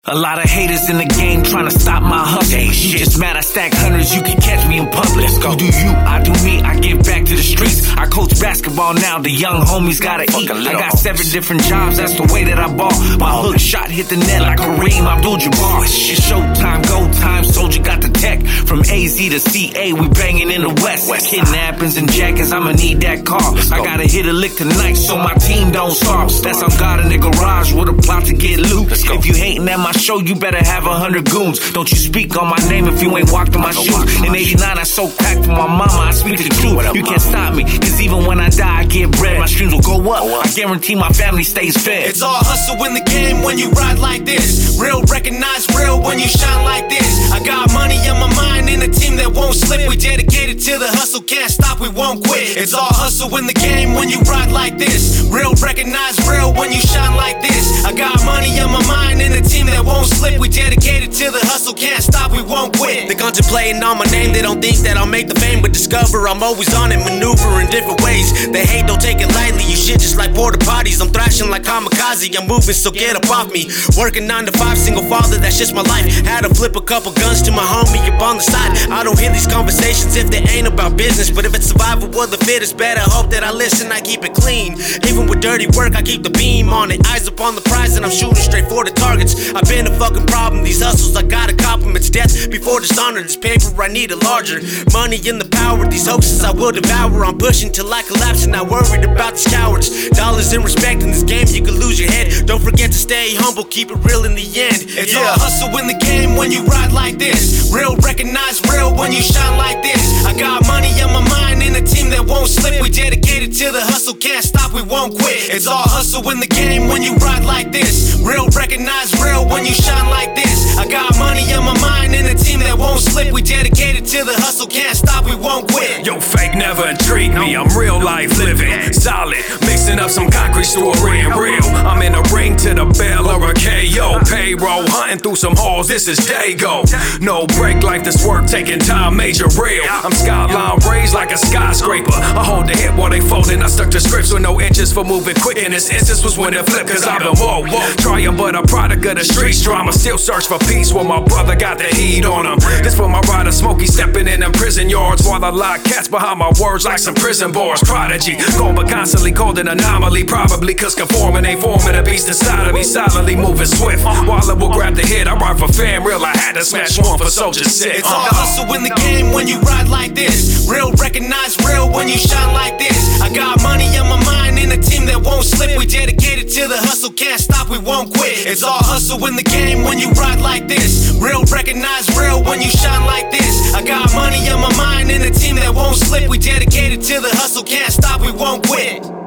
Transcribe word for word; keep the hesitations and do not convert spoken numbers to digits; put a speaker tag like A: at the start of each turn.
A: A lot of haters in the game trying to stop my hustle. You just mad I stack hundreds, you can catch me in public. Let's go. You do you, I do me, I get back to the streets. I coach basketball now, the young homies gotta eat. I got seven different jobs, that's the way that I ball. My hook shot hit the net like Kareem Abdul-Jabbar. It's showtime, go time, soldier got the tech. From A Z to C A, we banging in the West. Kidnappings and jackets, I'ma need that car. I gotta hit a lick tonight so my team don't starve. That's on God in the garage with a plot to get loot. If you hating at my show, you better have a hundred goons. Don't you speak on my name if you ain't walked in my shoes. In eighty-nine, I sold crack for my mama, I speak the truth. You can't stop me, cause even when I die, I get bread. My streams will go up, I guarantee my family stays fed.
B: It's all hustle in the game when you ride like this. Real recognize real when you shine like this. I got money on my mind and a team that won't slip. We dedicated to the hustle, can't stop, we won't quit. It's all hustle in the game when you ride like this. Real recognize real when you shine like this. I got money on my mind and a team that won't slip. We dedicated to the hustle, can't stop, we won't quit. They contemplating on my name, they don't think that I'll make the fame, but discover I'm always on it, maneuver in different ways. They hate, don't take it lightly, you shit just like border potties. I'm thrashing like kamikaze, I'm moving, so get up off me. Working nine to five, single father, that's just my life. Had to flip a couple guns to my homie up on the side. I don't hear these conversations if they ain't about business, but if it's survival of the fittest, better hope that I listen, I keep it clean. Even with dirty work, I keep the beam on it. Eyes up on the prize and I'm shooting straight for the targets. I've been a fucking problem, these hustles, I gotta compliments. Death before dishonor, this paper, I need it larger. Money in the power, these hoaxes I will devour. I'm pushing till I collapse and not worried about these cowards. Dollars and respect in this game, you can lose your head. Don't forget to stay humble, keep it real in the end. It's yeah. all hustle in the game when you ride like this. Real recognize real when you shine like this. I got money on my mind and a team that won't slip. We dedicated to the hustle, can't stop, we won't quit. It's all hustle in the game when you ride like this. Real recognize real when you shine like this. I got money on my mind and a team that won't slip. We dedicated to the hustle, can't stop, we won't quit.
C: Yo, fake never intrigued me, I'm real life living. Solid, mixing up some concrete story and real. I'm in a ring to the bell or a K O. Payroll, hunting through some halls, this is Dago. No break like this work, taking time, major real. I'm skyline raised like a skyscraper. I hold the hip while they folding, I stuck to scripts with no inches for moving quick. In this instance was when it flipped, cause I've been whoa, whoa. Trying but a product of the streets drama. Still search for peace while my brother got the heat on him. This for my rider Smokey stepping in them prison yards while I lock cats behind my words like some prison bars. Prodigy, gone but constantly called an anomaly. Probably cause conforming ain't forming a beast inside of me. Silently moving swift while I will grab the hit. I ride for fam real, I had to smash one for Soldier Six.
B: It's all hustle in the game when you ride like this. Real recognize real when you shine like this. I got money on my mind and a team that won't slip. We dedicated to the hustle, can't stop, we won't quit. It's all hustle in the game when you ride like this. Real recognize real when you shine like this. I got money on my mind and a team that won't slip. We dedicated to the hustle, can't stop, we won't quit.